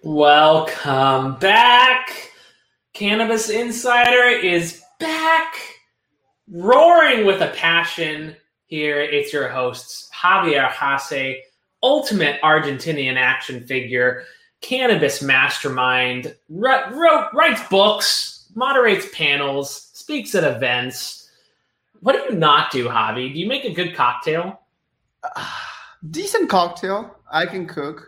Welcome back. Cannabis Insider is back, roaring with a passion. Here, it's your hosts, Javier Hasse, ultimate Argentinian action figure, cannabis mastermind, writes books, moderates panels, speaks at events. What do you not do, Javi? Do you make a good cocktail? Decent cocktail. I can cook.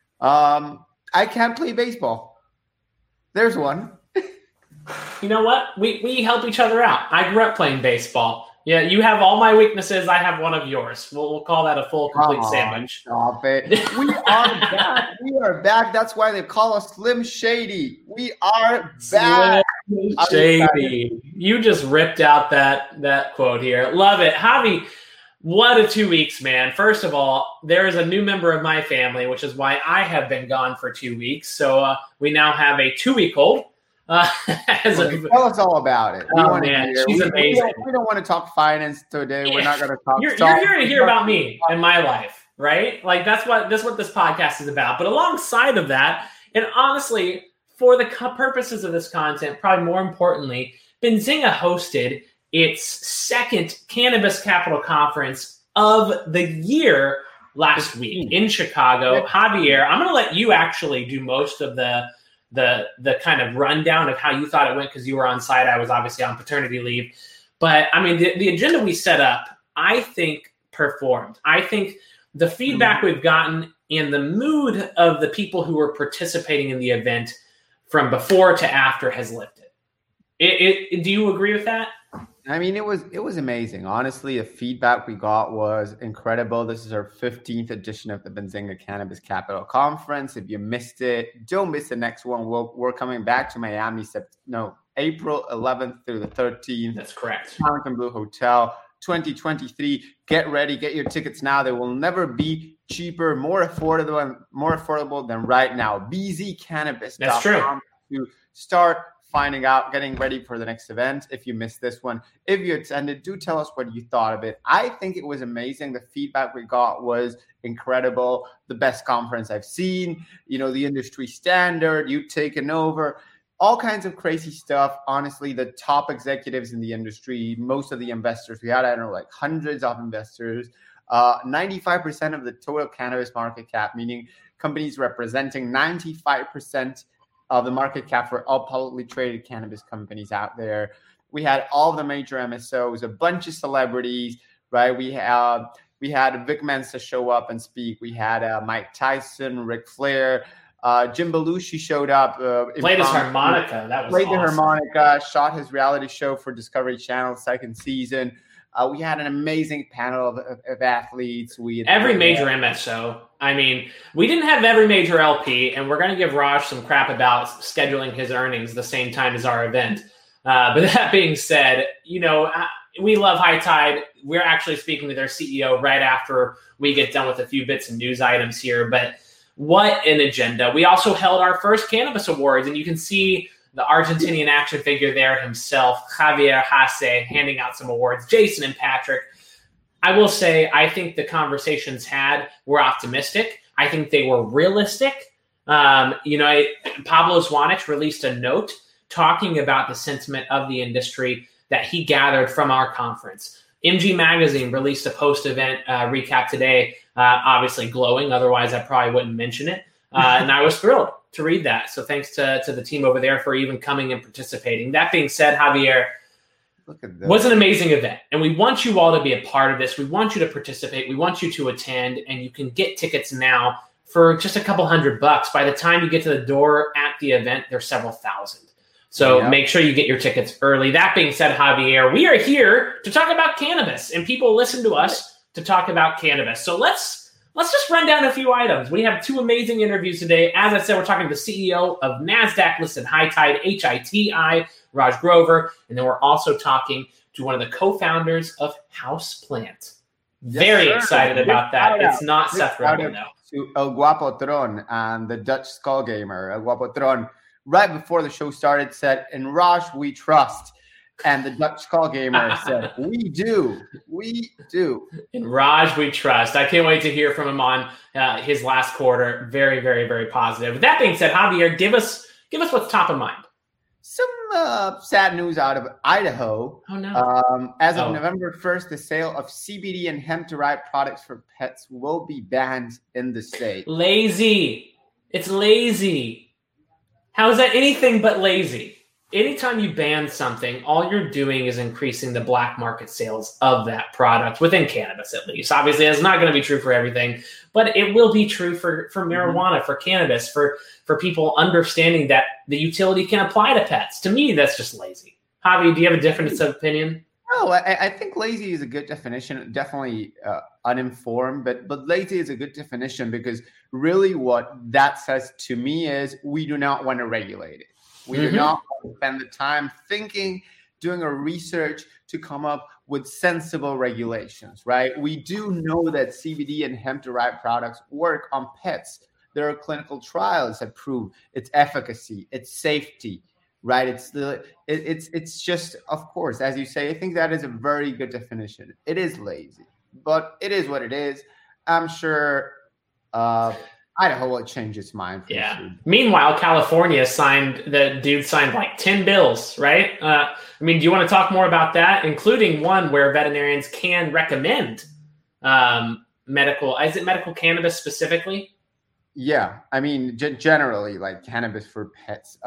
I can't play baseball. There's one. You know what? We help each other out. I grew up playing baseball. Yeah, you have all my weaknesses. I have one of yours. We'll call that a full, complete sandwich. Stop it. We are back. We are back. That's why they call us Slim Shady. We are back. Slim Shady. You just ripped out that quote here. Love it. Javi, what a 2 weeks, man. First of all, there is a new member of my family, which is why I have been gone for 2 weeks. So we now have a 2-week-old. Tell us all about it. She's amazing. We don't want to talk finance today. We're not going to talk. You're here to hear about me and my life, right? Like that's what this podcast is about. But alongside of that, and honestly, for the purposes of this content, probably more importantly, Benzinga hosted its second Cannabis Capital Conference of the year last week in Chicago. Javier, I'm going to let you actually do most of the kind of rundown of how you thought it went because you were on site. I was obviously on paternity leave. But, I mean, the agenda we set up, I think, performed. I think the feedback we've gotten and the mood of the people who were participating in the event from before to after has lifted. Do you agree with that? I mean, it was amazing. Honestly, the feedback we got was incredible. This is our 15th edition of the Benzinga Cannabis Capital Conference. If you missed it, don't miss the next one. We're coming back to Miami, April 11th through the 13th. That's correct. Fontainebleau Hotel, 2023. Get ready. Get your tickets now. They will never be cheaper, more affordable than right now. bzcannabis.com. That's true. To start finding out, getting ready for the next event. If you missed this one, if you attended, do tell us what you thought of it. I think it was amazing. The feedback we got was incredible. The best conference I've seen, the industry standard, you taken over, all kinds of crazy stuff. Honestly, the top executives in the industry, most of the investors, we had, hundreds of investors, 95% of the total cannabis market cap, meaning companies representing 95% of the market cap for all publicly traded cannabis companies out there. We had all the major MSOs, a bunch of celebrities, right? We had Vic Mensa show up and speak. We had Mike Tyson, Ric Flair, Jim Belushi showed up. Played his harmonica. That was played awesome. The harmonica, shot his reality show for Discovery Channel second season. We had an amazing panel of athletes. Every major MSO. I mean, we didn't have every major LP, and we're going to give Raj some crap about scheduling his earnings the same time as our event. But that being said, we love High Tide. We're actually speaking to their CEO right after we get done with a few bits of news items here. But what an agenda. We also held our first Cannabis Awards, and you can see the Argentinian action figure there himself, Javier Hasse, handing out some awards, Jason and Patrick. I will say, I think the conversations were optimistic. I think they were realistic. Pablo Zwanich released a note talking about the sentiment of the industry that he gathered from our conference. MG Magazine released a post-event recap today, obviously glowing. Otherwise, I probably wouldn't mention it. And I was thrilled to read that. So thanks to the team over there for even coming and participating. That being said, Javier, was an amazing event. And we want you all to be a part of this. We want you to participate. We want you to attend. And you can get tickets now for just a couple $100. By the time you get to the door at the event, there's several thousand. So Make sure you get your tickets early. That being said, Javier, we are here to talk about cannabis. And people listen to us to talk about cannabis. So let's just run down a few items. We have two amazing interviews today. As I said, we're talking to the CEO of NASDAQ-listed High Tide, HITI, Raj Grover. And then we're also talking to one of the co-founders of Houseplant. Very excited about that. It's not Seth Rogen, though. To El Guapo Tron and the Dutch Skull Gamer. El Guapo Tron, right before the show started, said, "In Raj, we trust." And the Dutch Call Gamer said, we do. In Raj, we trust. I can't wait to hear from him on his last quarter. Very, very, very positive. With that being said, Javier, give us what's top of mind. Some sad news out of Idaho. Oh, no. As of November 1st, the sale of CBD and hemp-derived products for pets will be banned in the state. Lazy. It's lazy. How is that anything but lazy? Anytime you ban something, all you're doing is increasing the black market sales of that product, within cannabis at least. Obviously, it's not going to be true for everything, but it will be true for marijuana, for cannabis, for people understanding that the utility can apply to pets. To me, that's just lazy. Javi, do you have a different opinion? No, I think lazy is a good definition. Definitely uninformed, but lazy is a good definition because really what that says to me is we do not want to regulate it. We do not want to spend the time thinking, doing a research to come up with sensible regulations, right? We do know that CBD and hemp-derived products work on pets. There are clinical trials that prove its efficacy, its safety, right? It's just, of course, as you say, I think that is a very good definition. It is lazy, but it is what it is. I'm sure Idaho will change its mind. Yeah. Soon. Meanwhile, California signed like 10 bills, right? Do you want to talk more about that, including one where veterinarians can recommend medical cannabis specifically? Yeah. Generally, like cannabis for pets.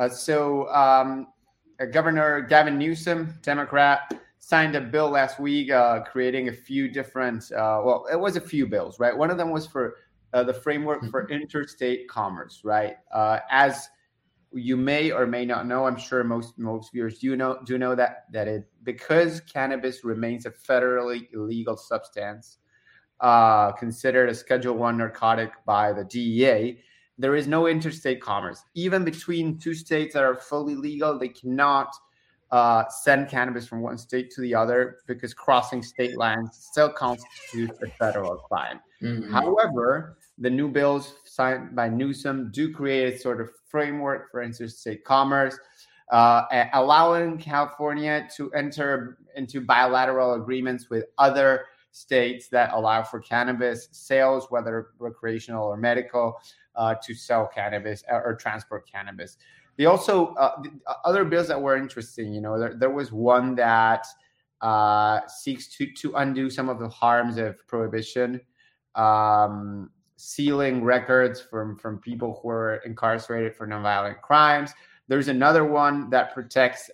Governor Gavin Newsom, Democrat, signed a bill last week creating a few different, it was a few bills, right? One of them was for the framework for interstate commerce, right? As you may or may not know, I'm sure most viewers do know that because cannabis remains a federally illegal substance, considered a Schedule I narcotic by the DEA, there is no interstate commerce. Even between two states that are fully legal, they cannot send cannabis from one state to the other because crossing state lines still constitutes a federal crime. Mm-hmm. However, the new bills signed by Newsom do create a sort of framework for interstate commerce, allowing California to enter into bilateral agreements with other states that allow for cannabis sales, whether recreational or medical, to sell cannabis or transport cannabis. They also, other bills that were interesting, there was one that seeks to undo some of the harms of prohibition, sealing records from people who are incarcerated for nonviolent crimes. There's another one that protects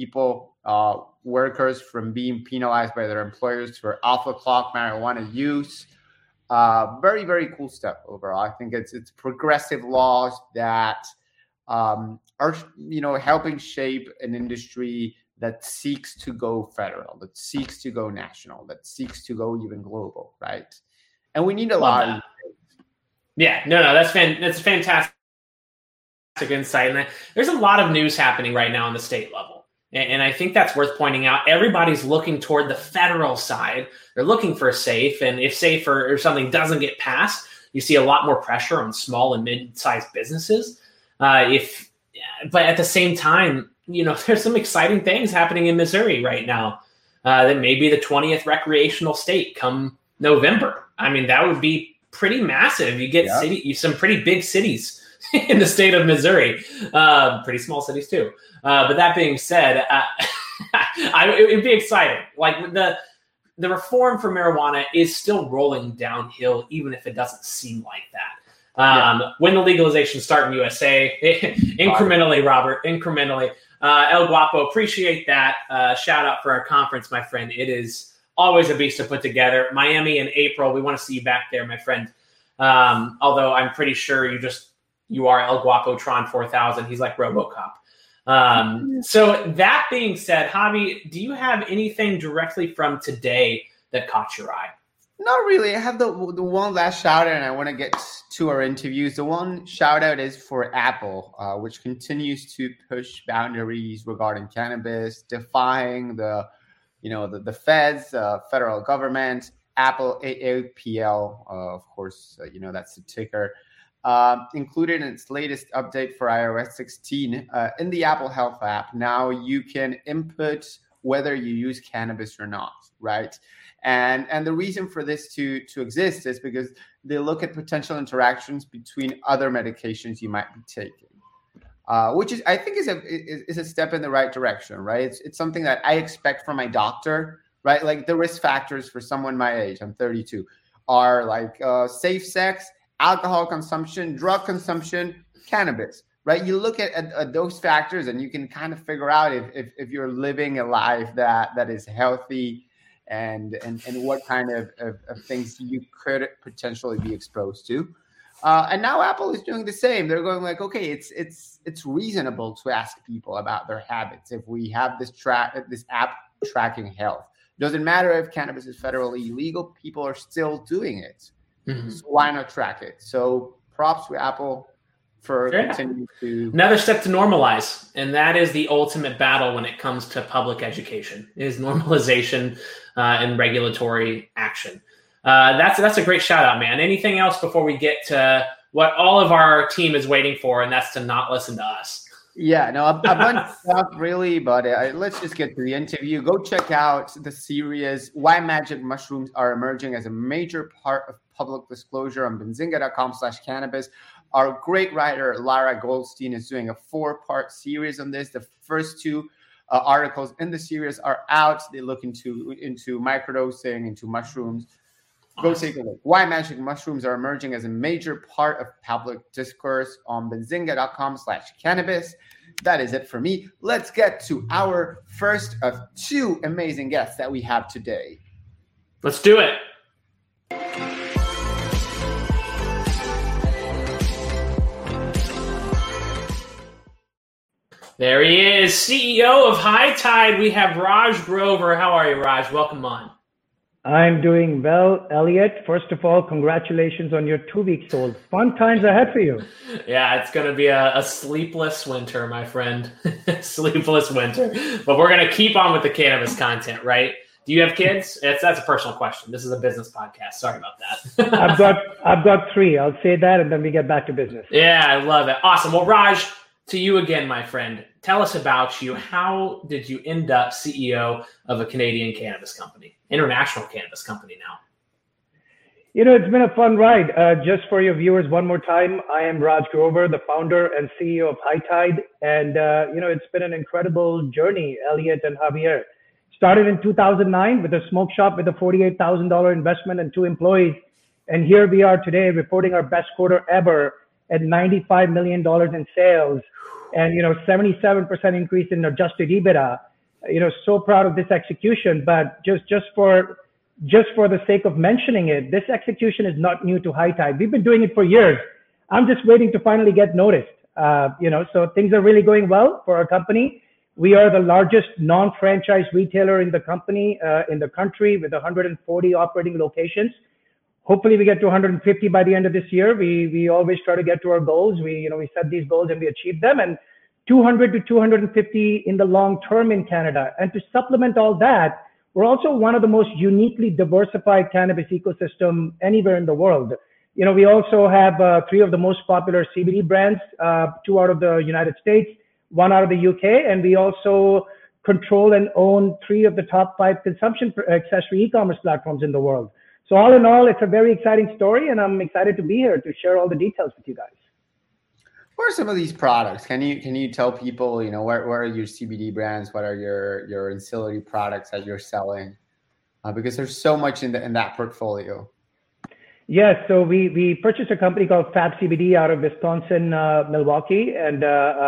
workers from being penalized by their employers for off-the-clock marijuana use. Very, very cool stuff overall. I think it's progressive laws that are helping shape an industry that seeks to go federal, that seeks to go national, that seeks to go even global, right? And we need a lot of. Yeah, no, that's fantastic insight. And there's a lot of news happening right now on the state level. And I think that's worth pointing out. Everybody's looking toward the federal side. They're looking for SAFE. And if SAFE or something doesn't get passed, you see a lot more pressure on small and mid-sized businesses. But at the same time, there's some exciting things happening in Missouri right now. That may be the 20th recreational state come November. That would be pretty massive. You get some pretty big cities in the state of Missouri, pretty small cities too. But that being said, it'd be exciting. Like the reform for marijuana is still rolling downhill, even if it doesn't seem like that. When the legalization start in USA, incrementally, Robert, incrementally. El Guapo, appreciate that. Shout out for our conference, my friend. It is always a beast to put together. Miami in April. We want to see you back there, my friend. Although I'm pretty sure you are El Guapo Tron 4000. He's like RoboCop. So that being said, Javi, do you have anything directly from today that caught your eye? Not really. I have the one last shout out, and I want to get to our interviews. The one shout out is for Apple, which continues to push boundaries regarding cannabis, defying the feds, federal government. Apple, AAPL, of course, that's the ticker, included in its latest update for iOS 16 in the Apple Health app. Now you can input whether you use cannabis or not, right? And the reason for this to exist is because they look at potential interactions between other medications you might be taking, which is, I think, is a step in the right direction, right? It's something that I expect from my doctor, right? Like the risk factors for someone my age, I'm 32, are like safe sex, alcohol consumption, drug consumption, cannabis, right? You look at those factors and you can kind of figure out if you're living a life that is healthy and what kind of things you could potentially be exposed to. And now Apple is doing the same. They're going like, okay, it's reasonable to ask people about their habits if we have this app tracking health. Doesn't matter if cannabis is federally illegal, people are still doing it. Mm-hmm. So why not track it? So props to Apple for continuing to... Another step to normalize, and that is the ultimate battle when it comes to public education, is normalization and regulatory action. That's a great shout out, man. Anything else before we get to what all of our team is waiting for, and that's to not listen to us? Yeah, no, a bunch of stuff really, but let's just get to the interview. Go check out the series, Why Magic Mushrooms Are Emerging as a Major Part of Public Disclosure on benzinga.com/cannabis. Our great writer, Lara Goldstein, is doing a 4-part series on this. The first 2 articles in the series are out. They look into microdosing, into mushrooms. Go take a look. Why Magic Mushrooms Are Emerging as a Major Part of Public Discourse on benzinga.com/cannabis. That is it for me. Let's get to our first of 2 amazing guests that we have today. Let's do it. There he is, CEO of High Tide. We have Raj Grover. How are you, Raj? Welcome on. I'm doing well, Elliot. First of all, congratulations on your 2 weeks old. Fun times ahead for you. Yeah, it's going to be a sleepless winter, my friend. Sleepless winter. But we're going to keep on with the cannabis content, right? Do you have kids? That's a personal question. This is a business podcast. Sorry about that. I've got 3. I'll say that, and then we get back to business. Yeah, I love it. Awesome. Well, Raj, to you again, my friend. Tell us about you. How did you end up CEO of a Canadian cannabis company, international cannabis company now? You know, it's been a fun ride. Just for your viewers, one more time, I am Raj Grover, the founder and CEO of High Tide. And, it's been an incredible journey, Elliot and Javier. Started in 2009 with a smoke shop with a $48,000 investment and 2 employees. And here we are today reporting our best quarter ever at $95 million in sales. And, 77% increase in adjusted EBITDA. So proud of this execution, but just for the sake of mentioning it, this execution is not new to High Tide. We've been doing it for years. I'm just waiting to finally get noticed. So things are really going well for our company. We are the largest non-franchise retailer in the country with 140 operating locations. Hopefully we get to 150 by the end of this year. We always try to get to our goals. We set these goals and we achieve them, and 200 to 250 in the long term in Canada. And to supplement all that, we're also one of the most uniquely diversified cannabis ecosystem anywhere in the world. We also have 3 of the most popular CBD brands, 2 out of the United States, 1 out of the UK, and we also control and own 3 of the top 5 consumption accessory e-commerce platforms in the world. So all in all, it's a very exciting story, and I'm excited to be here to share all the details with you guys. What are some of these products? Can you tell people, where are your CBD brands? What are your ancillary products that you're selling? Because there's so much in that portfolio. Yes, so we purchased a company called Fab CBD out of Wisconsin, Milwaukee, and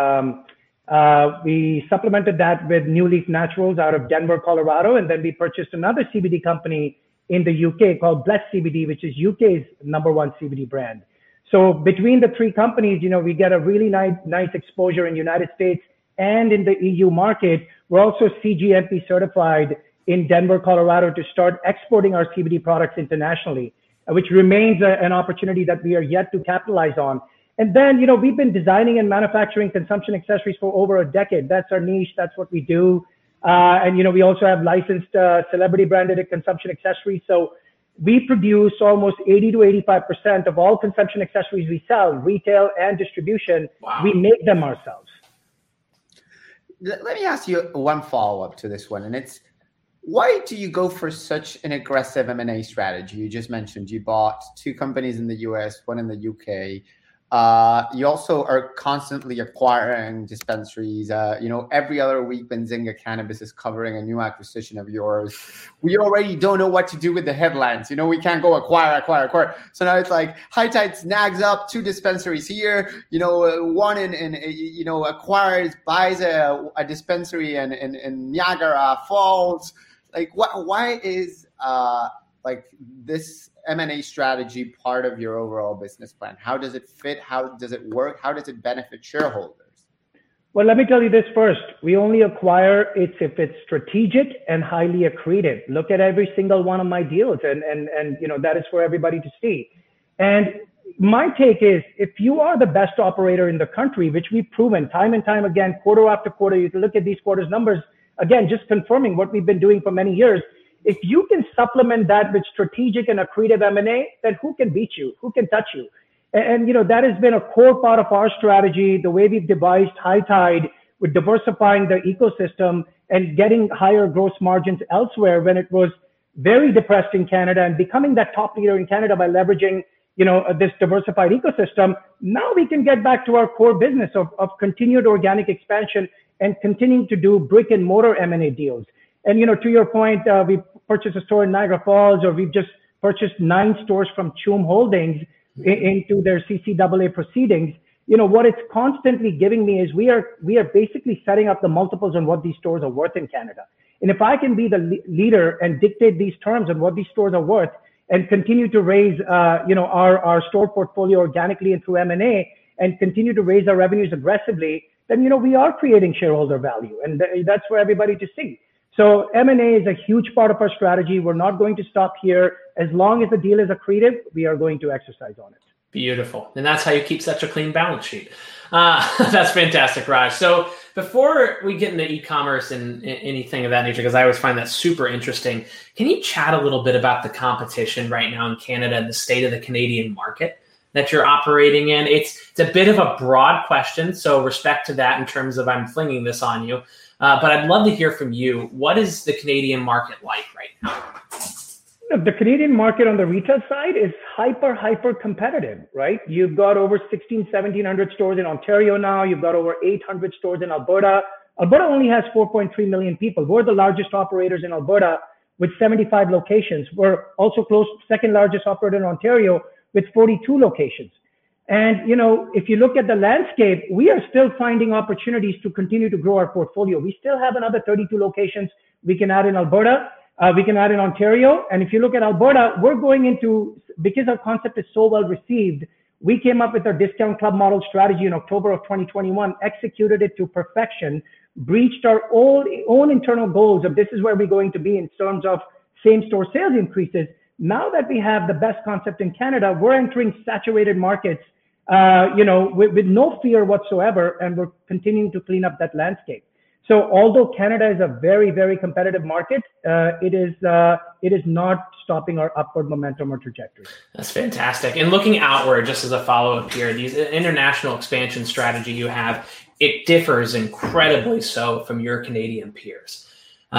we supplemented that with New Leaf Naturals out of Denver, Colorado, and then we purchased another CBD company in the UK called Bless CBD, which is UK's #1 CBD brand. So between the 3 companies, we get a really nice exposure in the United States and in the EU market. We're also CGMP certified in Denver, Colorado to start exporting our CBD products internationally, which remains an opportunity that we are yet to capitalize on. And then, we've been designing and manufacturing consumption accessories for over a decade. That's our niche. That's what we do. And, we also have licensed celebrity branded consumption accessories. So we produce almost 80 to 85% of all consumption accessories we sell, retail and distribution. Wow. We make them ourselves. let me ask you one follow-up to this one, and it's, why do you go for such an aggressive M&A strategy? You just mentioned you bought 2 companies in the US, one in the UK. You also are constantly acquiring dispensaries. Every other week Benzinga Cannabis is covering a new acquisition of yours. We already don't know what to do with the headlines. We can't go acquire. So now it's like High Tide snags up 2 dispensaries here. One in acquires, buys a dispensary in Niagara Falls. Like, why is this M&A strategy part of your overall business plan? How does it fit? How does it work? How does it benefit shareholders? Well, let me tell you this first. We only acquire it if it's strategic and highly accretive. Look at every single one of my deals, and that is for everybody to see. And my take is, if you are the best operator in the country, which we've proven time and time again, quarter after quarter, you can look at these quarters numbers, again, just confirming what we've been doing for many years. If you can supplement that with strategic and accretive M&A, then who can beat you? Who can touch you? And that has been a core part of our strategy, the way we've devised High Tide with diversifying the ecosystem and getting higher gross margins elsewhere when it was very depressed in Canada, and becoming that top leader in Canada by leveraging, this diversified ecosystem. Now we can get back to our core business of continued organic expansion and continuing to do brick and mortar M&A deals. And, to your point, we purchased a store in Niagara Falls, or we've just purchased 9 stores from Choom Holdings into their CCAA proceedings. What it's constantly giving me is we are basically setting up the multiples on what these stores are worth in Canada. And if I can be the leader and dictate these terms on what these stores are worth, and continue to raise, our store portfolio organically and through M&A, and continue to raise our revenues aggressively, then, we are creating shareholder value. And that's for everybody to see. So M&A is a huge part of our strategy. We're not going to stop here. As long as the deal is accretive, we are going to exercise on it. Beautiful. And that's how you keep such a clean balance sheet. That's fantastic, Raj. So before we get into e-commerce and anything of that nature, because I always find that super interesting, can you chat a little bit about the competition right now in Canada and the state of the Canadian market that you're operating in? It's a bit of a broad question, so respect to that in terms of I'm flinging this on you. But I'd love to hear from you. What is the Canadian market like right now? The Canadian market on the retail side is hyper competitive, right? You've got over 1,700 stores in Ontario now. You've got over 800 stores in Alberta. Alberta only has 4.3 million people. We're the largest operators in Alberta with 75 locations. We're also second largest operator in Ontario with 42 locations. And, if you look at the landscape, we are still finding opportunities to continue to grow our portfolio. We still have another 32 locations we can add in Alberta. We can add in Ontario. And if you look at Alberta, we're going into, because our concept is so well received, we came up with our discount club model strategy in October of 2021, executed it to perfection, breached our own internal goals of this is where we're going to be in terms of same-store sales increases. Now that we have the best concept in Canada, we're entering saturated markets, with no fear whatsoever, and we're continuing to clean up that landscape. So although Canada is a very, very competitive market, it is not stopping our upward momentum or trajectory. That's fantastic. And looking outward, just as a follow-up here, these international expansion strategy you have, it differs incredibly so from your Canadian peers.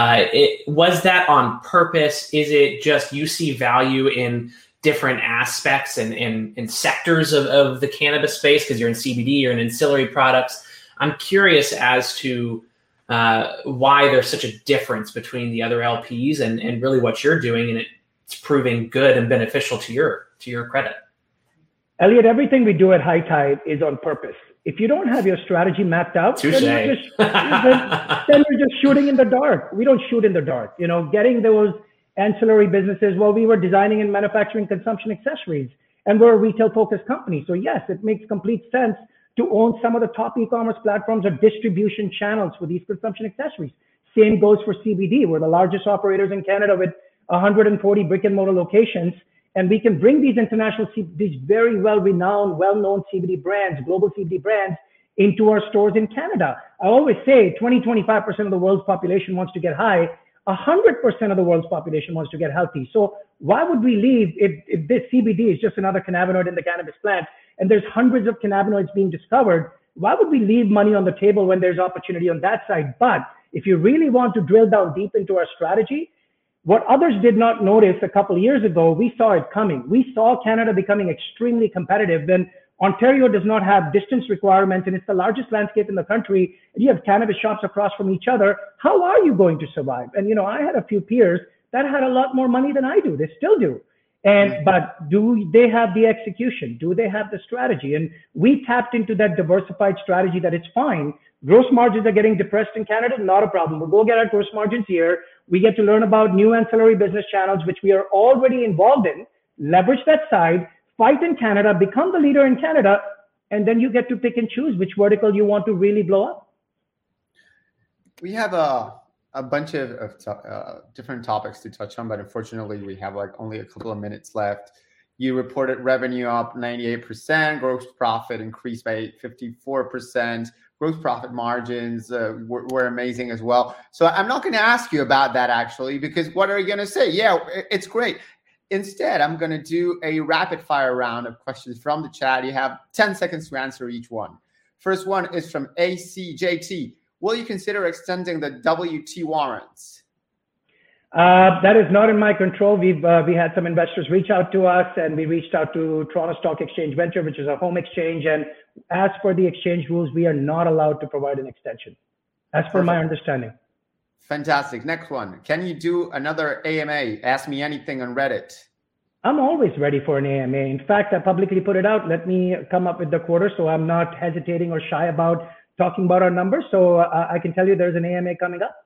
Was that on purpose? Is it just you see value in different aspects and in sectors of the cannabis space because you're in CBD or in ancillary products? I'm curious as to why there's such a difference between the other LPs and really what you're doing, and it's proving good and beneficial to your credit. Elliot, everything we do at High Tide is on purpose. If you don't have your strategy mapped out, then you're just shooting in the dark. We don't shoot in the dark. Getting those ancillary businesses, well, we were designing and manufacturing consumption accessories, and we're a retail-focused company. So yes, it makes complete sense to own some of the top e-commerce platforms or distribution channels for these consumption accessories. Same goes for CBD. We're the largest operators in Canada with 140 brick and mortar locations, and we can bring these these very well-renowned, well-known CBD brands, global CBD brands, into our stores in Canada. I always say 20-25% of the world's population wants to get high. 100% of the world's population wants to get healthy. So why would we leave if this CBD is just another cannabinoid in the cannabis plant, and there's hundreds of cannabinoids being discovered? Why would we leave money on the table when there's opportunity on that side? But if you really want to drill down deep into our strategy, what others did not notice a couple of years ago, we saw it coming. We saw Canada becoming extremely competitive. Then Ontario does not have distance requirements, and it's the largest landscape in the country. And you have cannabis shops across from each other. How are you going to survive? And, I had a few peers that had a lot more money than I do. They still do. But do they have the execution? Do they have the strategy? And we tapped into that diversified strategy that it's fine. Gross margins are getting depressed in Canada, not a problem. We'll go get our gross margins here. We get to learn about new ancillary business channels, which we are already involved in, leverage that side, fight in Canada, become the leader in Canada, and then you get to pick and choose which vertical you want to really blow up. We have a bunch of different topics to touch on, but unfortunately we have only a couple of minutes left. You reported revenue up 98%, gross profit increased by 54%, gross profit margins were amazing as well. So I'm not going to ask you about that actually, because what are you going to say? Yeah, it's great. Instead, I'm going to do a rapid fire round of questions from the chat. You have 10 seconds to answer each one. First one is from ACJT. Will you consider extending the WT warrants? That is not in my control. We had some investors reach out to us, and we reached out to Toronto Stock Exchange Venture, which is a home exchange. And as per the exchange rules, we are not allowed to provide an extension, as per my understanding. Fantastic. Next one. Can you do another AMA? Ask me anything on Reddit. I'm always ready for an AMA. In fact, I publicly put it out. Let me come up with the quarter, so I'm not hesitating or shy about talking about our numbers. So I can tell you there's an AMA coming up.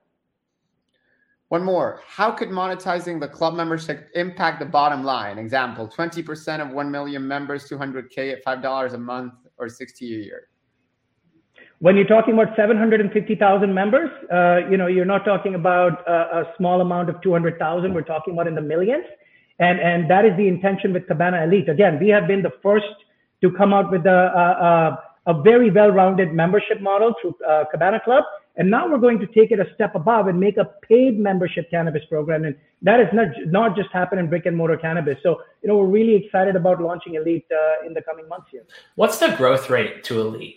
One more. How could monetizing the club membership impact the bottom line? Example, 20% of 1 million members, $200K at $5 a month or $60 a year. When you're talking about 750,000 members, you're not talking about a small amount of 200,000. We're talking about in the millions. And that is the intention with Cabana Elite. Again, we have been the first to come out with a very well-rounded membership model through Cabana Club. And now we're going to take it a step above and make a paid membership cannabis program. And that is not just happen in brick and mortar cannabis. So, we're really excited about launching Elite in the coming months here. What's the growth rate to Elite?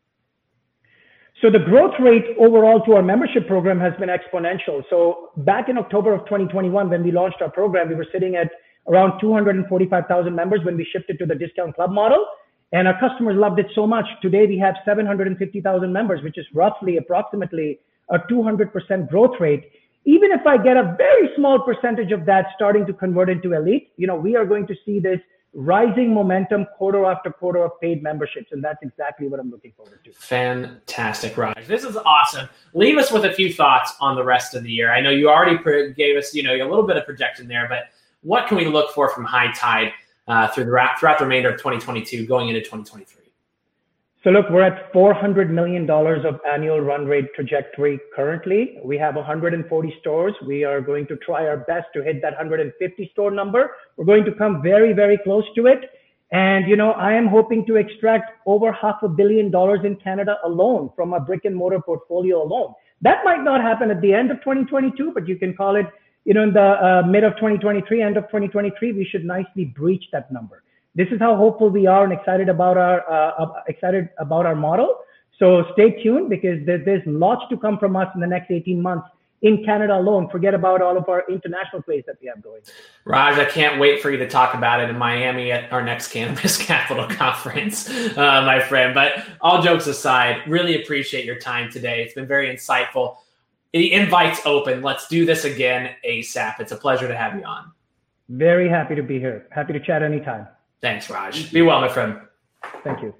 So the growth rate overall to our membership program has been exponential. So back in October of 2021, when we launched our program, we were sitting at around 245,000 members when we shifted to the discount club model. And our customers loved it so much. Today, we have 750,000 members, which is approximately a 200% growth rate. Even if I get a very small percentage of that starting to convert into Elite, we are going to see this rising momentum quarter after quarter of paid memberships. And that's exactly what I'm looking forward to. Fantastic, Raj. This is awesome. Leave us with a few thoughts on the rest of the year. I know you already gave us, a little bit of projection there, but what can we look for from High Tide throughout the remainder of 2022 going into 2023? So look, we're at $400 million of annual run rate trajectory currently. We have 140 stores. We are going to try our best to hit that 150 store number. We're going to come very, very close to it. And, I am hoping to extract over $500 million in Canada alone from a brick and mortar portfolio alone. That might not happen at the end of 2022, but you can call it, in the mid of 2023, end of 2023, we should nicely breach that number. This is how hopeful we are and excited about our model. So stay tuned because there's lots to come from us in the next 18 months in Canada alone. Forget about all of our international plays that we have going. Raj, I can't wait for you to talk about it in Miami at our next Cannabis Capital Conference, my friend. But all jokes aside, really appreciate your time today. It's been very insightful. The invite's open. Let's do this again ASAP. It's a pleasure to have you on. Very happy to be here. Happy to chat anytime. Thanks, Raj. Be well, my friend. Thank you.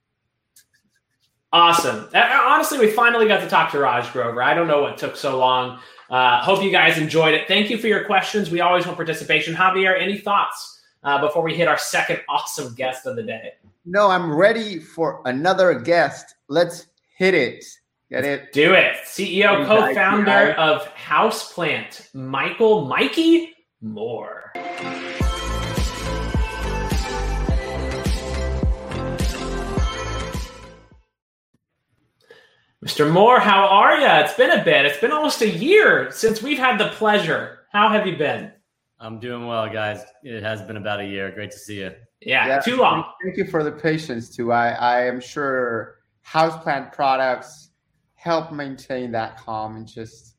Awesome. Honestly, we finally got to talk to Raj Grover. I don't know what took so long. Hope you guys enjoyed it. Thank you for your questions. We always want participation. Javier, any thoughts before we hit our second awesome guest of the day? No, I'm ready for another guest. Let's hit it. Get it? Do it. CEO, co-founder of Houseplant, Mikey Moore. Mr. Moore, how are you? It's been a bit. It's been almost a year since we've had the pleasure. How have you been? I'm doing well, guys. It has been about a year. Great to see you. Yeah, too long. Thank you for the patience, too. I am sure houseplant products help maintain that calm and just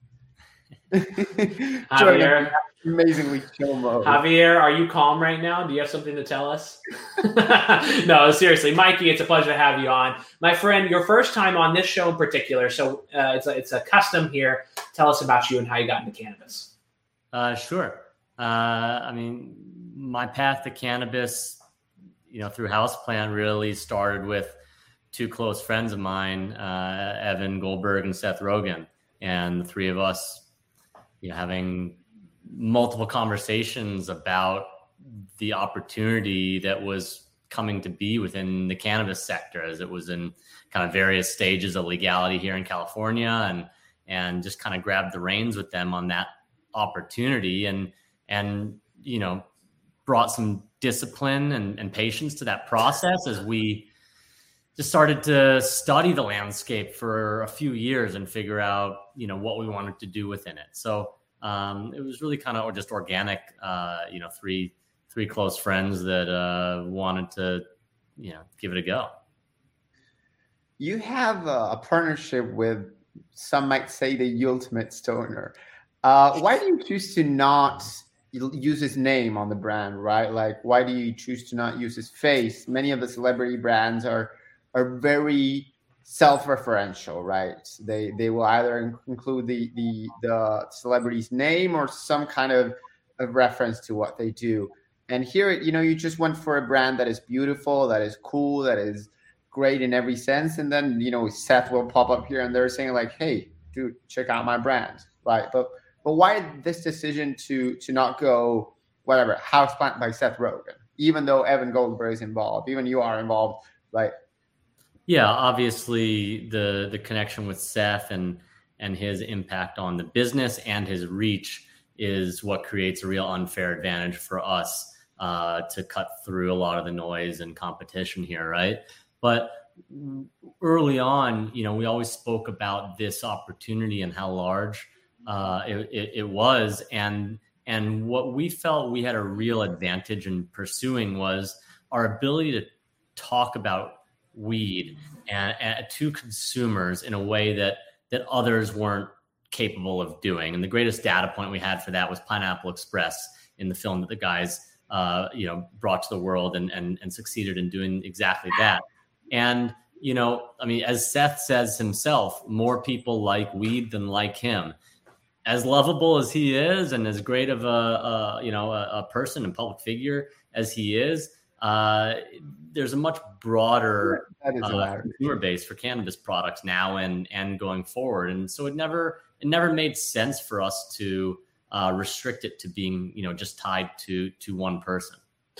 Javier, amazingly chill mode. Javier, are you calm right now? Do you have something to tell us? No, seriously, Mikey, it's a pleasure to have you on. My friend, your first time on this show in particular, so it's a custom here. Tell us about you and how you got into cannabis. Sure. I mean, my path to cannabis, through Houseplant really started with two close friends of mine, Evan Goldberg and Seth Rogen, and the three of us, having multiple conversations about the opportunity that was coming to be within the cannabis sector, as it was in kind of various stages of legality here in California, and just kind of grabbed the reins with them on that opportunity and brought some discipline and patience to that process as we just started to study the landscape for a few years and figure out, what we wanted to do within it. So it was really kind of just organic, three close friends that wanted to, give it a go. You have a partnership with, some might say, the ultimate stoner. Why do you choose to not use his name on the brand, right? Like, why do you choose to not use his face? Many of the celebrity brands are very self-referential, right? They will either include the celebrity's name or some kind of reference to what they do. And here, you just went for a brand that is beautiful, that is cool, that is great in every sense. And then, Seth will pop up here and they're saying like, hey, dude, check out my brand, right? But why this decision to not go, whatever, Houseplant by Seth Rogen, even though Evan Goldberg is involved, even you are involved, right? Yeah, obviously the connection with Seth and his impact on the business and his reach is what creates a real unfair advantage for us to cut through a lot of the noise and competition here, right? But early on, we always spoke about this opportunity and how large it was, and what we felt we had a real advantage in pursuing was our ability to talk about weed and to consumers in a way that others weren't capable of doing. And the greatest data point we had for that was Pineapple Express in the film that the guys brought to the world and succeeded in doing exactly that. And as Seth says himself, more people like weed than like him. As lovable as he is, and as great of a person and public figure as he is, there's a much broader consumer base for cannabis products now and going forward. And so it never made sense for us to restrict it to being, just tied to one person.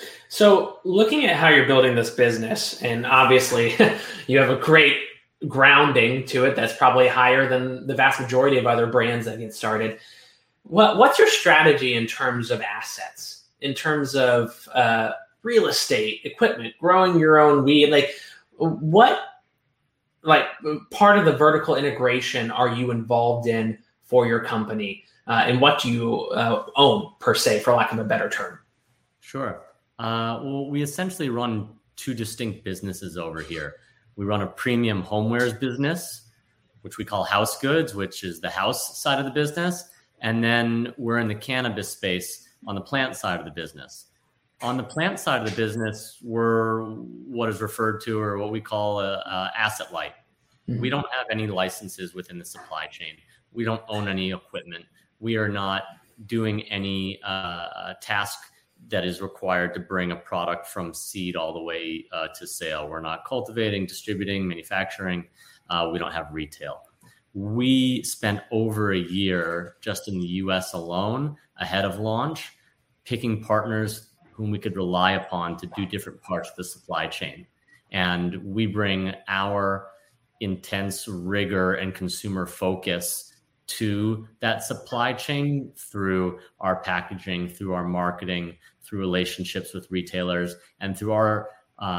So looking at how you're building this business, and obviously you have a great grounding to it that's probably higher than the vast majority of other brands that get started. What's your strategy in terms of assets, in terms of real estate, equipment, growing your own weed? What part of the vertical integration are you involved in for your company? And what do you own, per se, for lack of a better term? Sure. Well, we essentially run two distinct businesses over here. We run a premium homewares business, which we call House Goods, which is the house side of the business. And then we're in the cannabis space on the plant side of the business. On the plant side of the business, we're what is referred to, or what we call a asset light. Mm-hmm. We don't have any licenses within the supply chain. We don't own any equipment. We are not doing any task that is required to bring a product from seed all the way to sale. We're not cultivating, distributing, manufacturing. We don't have retail. We spent over a year just in the US alone, ahead of launch, picking partners whom we could rely upon to do different parts of the supply chain. And we bring our intense rigor and consumer focus to that supply chain through our packaging, through our marketing, through relationships with retailers, and through our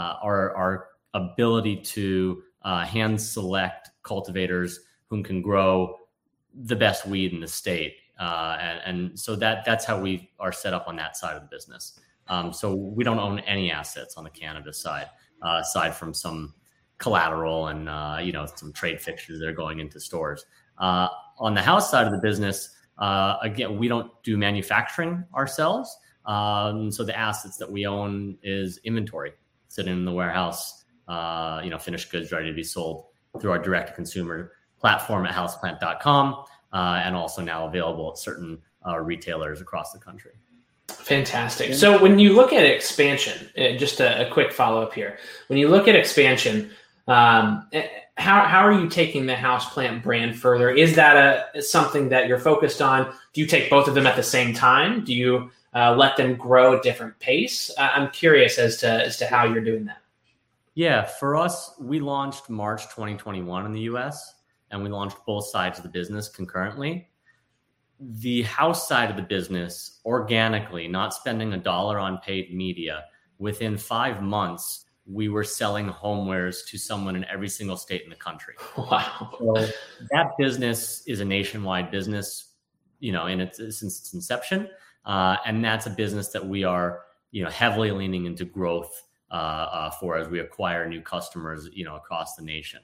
ability to hand select cultivators whom can grow the best weed in the state. And so that's how we are set up on that side of the business. So we don't own any assets on the cannabis side, aside from some collateral and some trade fixtures that are going into stores. On the house side of the business, again, we don't do manufacturing ourselves. So the assets that we own is inventory sitting in the warehouse, finished goods ready to be sold through our direct-to-consumer platform at houseplant.com, and also now available at certain retailers across the country. Fantastic. So when you look at expansion, just a quick follow-up here. When you look at expansion, how are you taking the Houseplant brand further? Is that something that you're focused on? Do you take both of them at the same time? Do you let them grow at different pace? I'm curious as to how you're doing that. Yeah, for us, we launched March 2021 in the US, and we launched both sides of the business concurrently. The house side of the business, organically, not spending $1 on paid media, within 5 months, we were selling homewares to someone in every single state in the country. Wow. So that business is a nationwide business, since its inception. And that's a business that we are, heavily leaning into growth for as we acquire new customers, across the nation.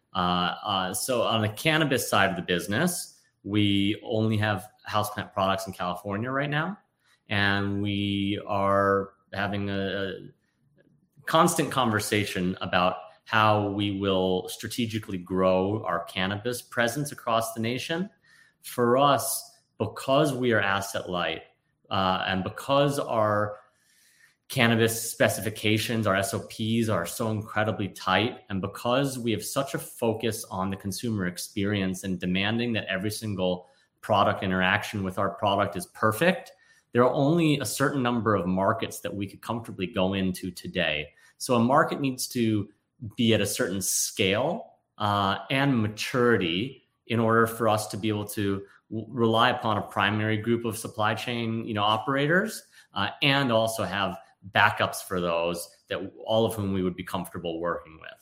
So on the cannabis side of the business, we only have Houseplant products in California right now. And we are having a constant conversation about how we will strategically grow our cannabis presence across the nation. For us, because we are asset light, and because our cannabis specifications, our SOPs are so incredibly tight, and because we have such a focus on the consumer experience and demanding that every single product interaction with our product is perfect, there are only a certain number of markets that we could comfortably go into today. So a market needs to be at a certain scale and maturity in order for us to be able to rely upon a primary group of supply chain, operators, and also have backups for those, that all of whom we would be comfortable working with.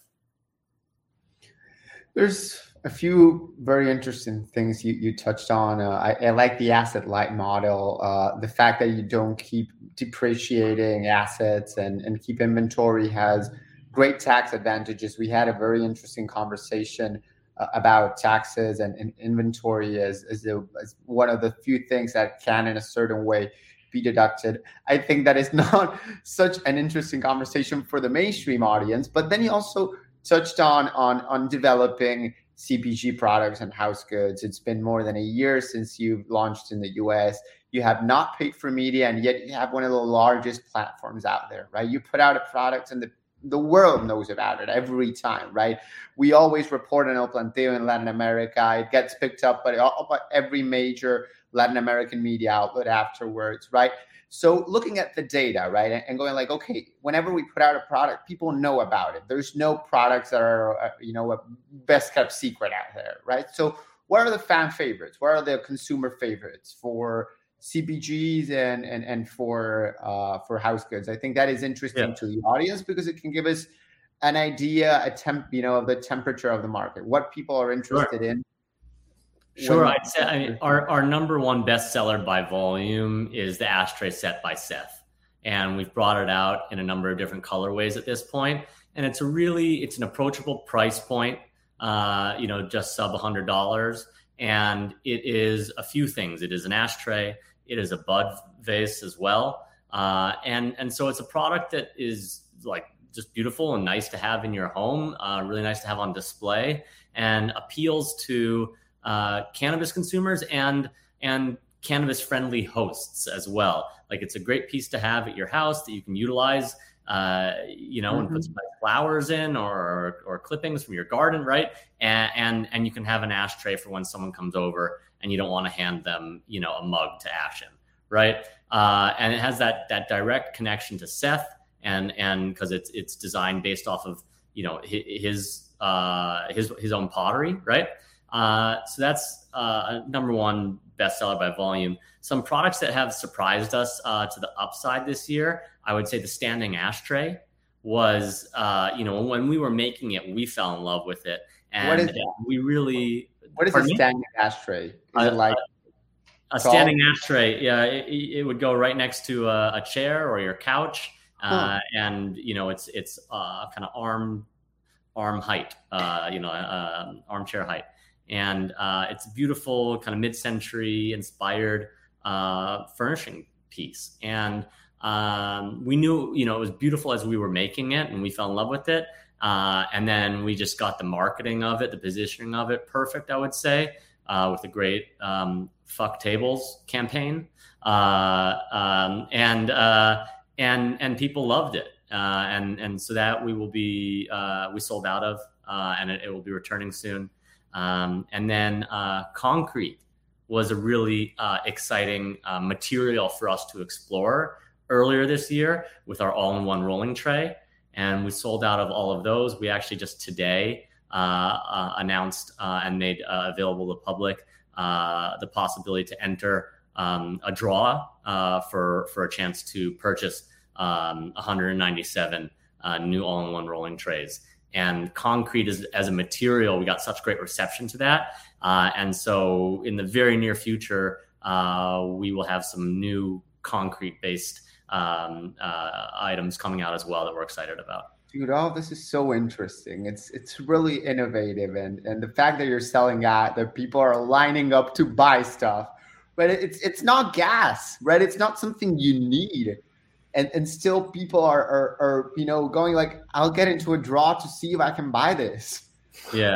There's a few very interesting things you touched on. I like the asset light model, the fact that you don't keep depreciating assets and keep inventory has great tax advantages. We had a very interesting conversation about taxes and inventory as one of the few things that can, in a certain way, be deducted. I think that is not such an interesting conversation for the mainstream audience. But then you also touched on developing CPG products and house goods. It's been more than a year since you've launched in the US. You have not paid for media, and yet you have one of the largest platforms out there, right? You put out a product and the world knows about it every time, right? We always report on El Planteo in Latin America. It gets picked up by every major Latin American media outlet afterwards, right? So looking at the data, right, and going like, okay, whenever we put out a product, people know about it. There's no products that are, a best kept secret out there, right? So what are the fan favorites? What are the consumer favorites for CPGs and for house goods? I think that is interesting to the audience because it can give us an idea, of the temperature of the market, what people are interested in. Sure. I'd say our number one bestseller by volume is the ashtray set by Seth. And we've brought it out in a number of different colorways at this point. And it's an approachable price point, just sub $100. And it is a few things. It is an ashtray. It is a bud vase as well. And so it's a product that is like just beautiful and nice to have in your home, really nice to have on display, and appeals to cannabis consumers and cannabis friendly hosts as well. Like it's a great piece to have at your house that you can utilize, and put some flowers in or clippings from your garden, right? And you can have an ashtray for when someone comes over and you don't want to hand them, a mug to ash in, right? And it has that direct connection to Seth, and because it's designed based off of his own pottery, right? So that's number one bestseller by volume. Some products that have surprised us to the upside this year, I would say the standing ashtray was, when we were making it, we fell in love with it. And what is that? What is a standing ashtray? Is it like a standing ashtray? Yeah, it would go right next to a chair or your couch. And, it's kind of arm arm height, armchair height. And it's a beautiful kind of mid-century inspired furnishing piece. And we knew, it was beautiful as we were making it, and we fell in love with it. And then we just got the marketing of it, the positioning of it perfect, I would say, with a great Fuck Tables campaign. And people loved it. And so that we sold out of, and it will be returning soon. And then concrete was a really exciting material for us to explore earlier this year with our all-in-one rolling tray. And we sold out of all of those. We actually just today announced and made available to the public the possibility to enter a draw for a chance to purchase 197 new all-in-one rolling trays. And concrete as a material, we got such great reception to that. And so in the very near future, we will have some new concrete-based items coming out as well that we're excited about. Dude, this is so interesting. It's really innovative, and the fact that you're selling out, that people are lining up to buy stuff, but it's not gas, right? It's not something you need, and still people are going like, I'll get into a draw to see if I can buy this. Yeah,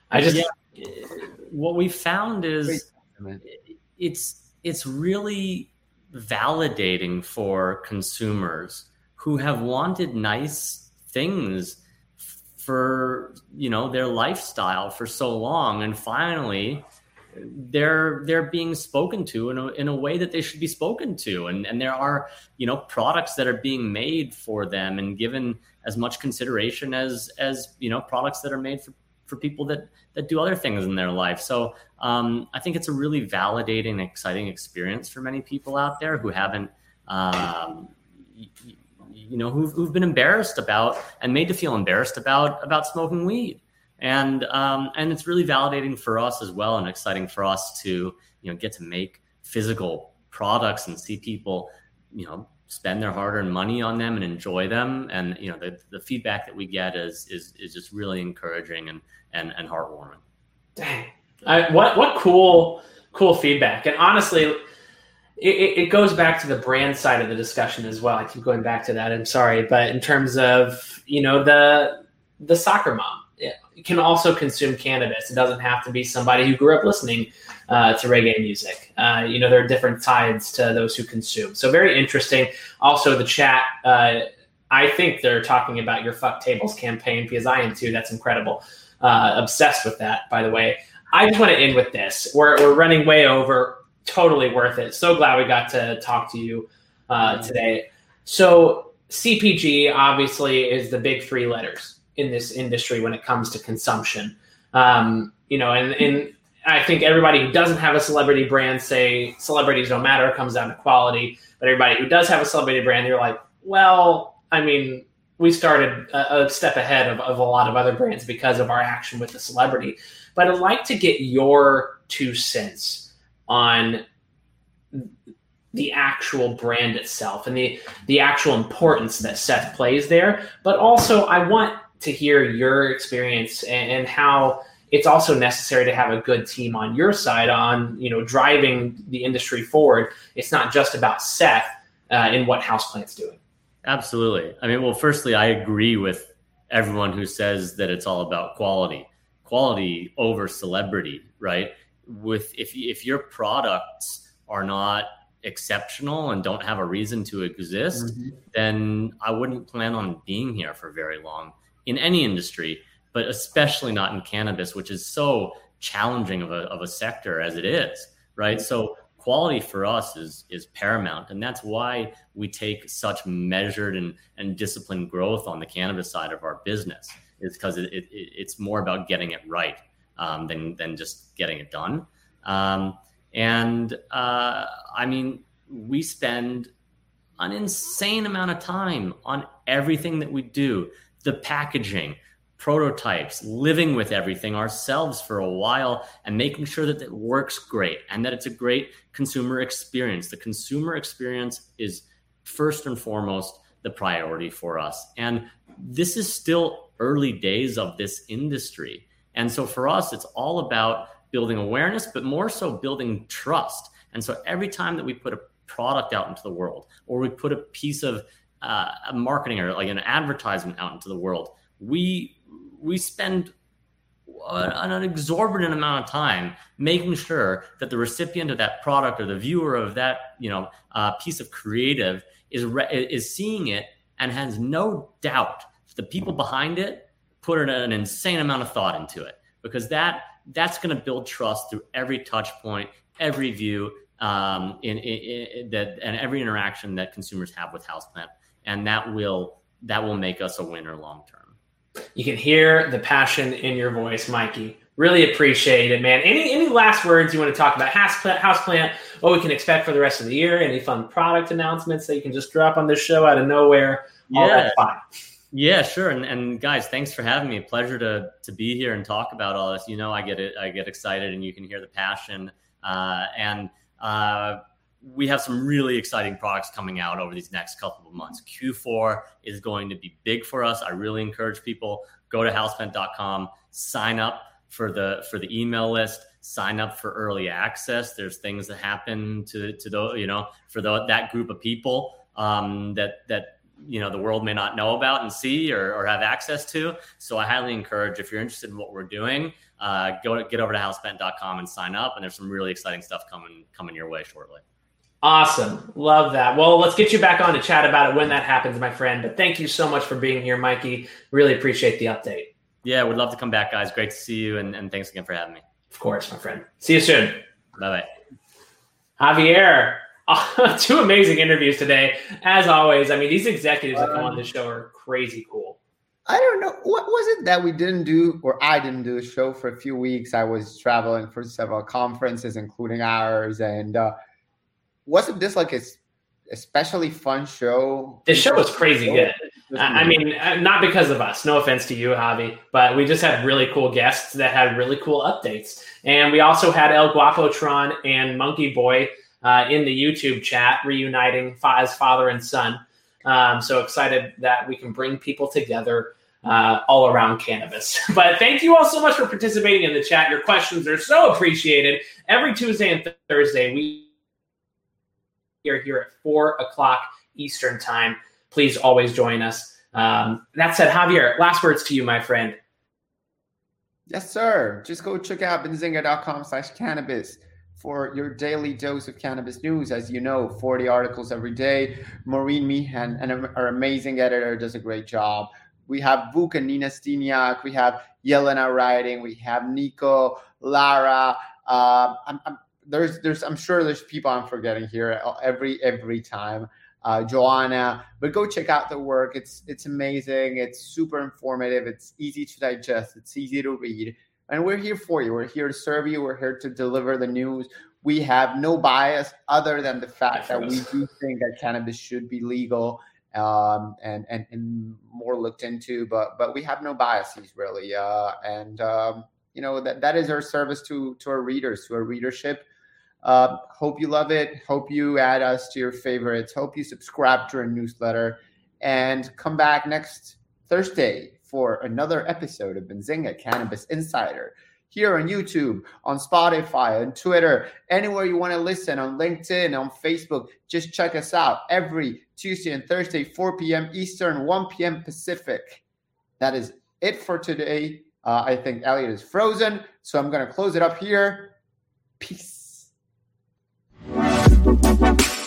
what we found is it's really validating for consumers who have wanted nice things for their lifestyle for so long, and finally they're being spoken to in a way that they should be spoken to, and there are products that are being made for them and given as much consideration as products that are made for people that do other things in their life. So I think it's a really validating, exciting experience for many people out there who haven't who've been embarrassed about and made to feel embarrassed about smoking weed. And it's really validating for us as well, and exciting for us to get to make physical products and see people spend their hard-earned money on them and enjoy them. And the feedback that we get is just really encouraging and heartwarming. Dang, what cool feedback. And honestly, it goes back to the brand side of the discussion as well. I keep going back to that. I'm sorry, but in terms of the soccer mom, it can also consume cannabis. It doesn't have to be somebody who grew up listening to reggae music. There are different sides to those who consume. So very interesting. Also, the chat, I think they're talking about your Fuck Tables campaign, because I am too. That's incredible. Obsessed with that, by the way. I just want to end with this. We're running way over. Totally worth it. So glad we got to talk to you today. So CPG obviously is the big three letters in this industry when it comes to consumption. And I think everybody who doesn't have a celebrity brand say celebrities don't matter, it comes down to quality. But everybody who does have a celebrity brand, they're like, well, I mean, we started a step ahead of a lot of other brands because of our action with the celebrity. But I'd like to get your 2 cents on the actual brand itself and the actual importance that Seth plays there. But also I want to hear your experience and how it's also necessary to have a good team on your side on, driving the industry forward. It's not just about Seth and what Houseplant's doing. Absolutely. I mean, well, firstly, I agree with everyone who says that it's all about quality over celebrity, right? If your products are not exceptional and don't have a reason to exist, then I wouldn't plan on being here for very long in any industry, but especially not in cannabis, which is so challenging of a sector as it is, right? So quality for us is paramount, and that's why we take such measured and disciplined growth on the cannabis side of our business. It's because it's more about getting it right than just getting it done. I mean, we spend an insane amount of time on everything that we do, the packaging, prototypes, living with everything ourselves for a while and making sure that it works great and that it's a great consumer experience. The consumer experience is first and foremost the priority for us. And this is still early days of this industry. And so for us, it's all about building awareness, but more so building trust. And so every time that we put a product out into the world, or we put a piece of marketing or like an advertisement out into the world, we spend an exorbitant amount of time making sure that the recipient of that product or the viewer of that piece of creative is seeing it and has no doubt that the people behind it put an insane amount of thought into it, because that's going to build trust through every touch point, every view, and every interaction that consumers have with Houseplant, and that will make us a winner long term. You can hear the passion in your voice, Mikey. Really appreciate it, man. Any last words you want to talk about Houseplant, what we can expect for the rest of the year? Any fun product announcements that you can just drop on this show out of nowhere? All that's fine. Yeah, sure. And guys, thanks for having me. A pleasure to be here and talk about all this. I get excited, and you can hear the passion. We have some really exciting products coming out over these next couple of months. Q4 is going to be big for us. I really encourage people, go to houseplant.com, sign up for the email list, sign up for early access. There's things that happen to that group of people that the world may not know about and see or have access to. So I highly encourage, if you're interested in what we're doing, get over to houseplant.com and sign up. And there's some really exciting stuff coming your way shortly. Awesome. Love that. Well, let's get you back on to chat about it when that happens, my friend. But thank you so much for being here, Mikey. Really appreciate the update. Yeah, would love to come back, guys. Great to see you. And thanks again for having me. Of course, my friend. See you soon. Bye-bye. Javier, two amazing interviews today. As always, I mean, these executives that come on this show are crazy cool. I don't know. What was it that we didn't do, or I didn't do a show for a few weeks? I was traveling for several conferences, including ours. And wasn't this like a especially fun show? This show was crazy good. I mean, not because of us. No offense to you, Javi, but we just had really cool guests that had really cool updates. And we also had El Guapotron and Monkey Boy in the YouTube chat reuniting as father and son. So excited that we can bring people together all around cannabis. But thank you all so much for participating in the chat. Your questions are so appreciated. Every Tuesday and Thursday, we are here at 4:00 Eastern time. Please always join us. That said, Javier, last words to you, my friend. Yes, sir. Just go check out benzinga.com/cannabis for your daily dose of cannabis news. As you know, 40 articles every day. Maureen Meehan, our amazing editor, does a great job. We have Vuk and Nina Steniak. We have Yelena writing. We have Nico, Lara. I'm sure there's people I'm forgetting here every time. Joanna, but go check out the work. It's amazing. It's super informative. It's easy to digest. It's easy to read. And we're here for you. We're here to serve you. We're here to deliver the news. We have no bias other than the fact that we do think that cannabis should be legal and more looked into, but we have no biases really. That is our service to our readers, to our readership. Hope you love it. Hope you add us to your favorites. Hope you subscribe to our newsletter and come back next Thursday for another episode of Benzinga Cannabis Insider here on YouTube, on Spotify, on Twitter, anywhere you want to listen, on LinkedIn, on Facebook. Just check us out every Tuesday and Thursday, 4 p.m. Eastern, 1 p.m. Pacific. That is it for today. I think Elliot is frozen, so I'm going to close it up here. Peace.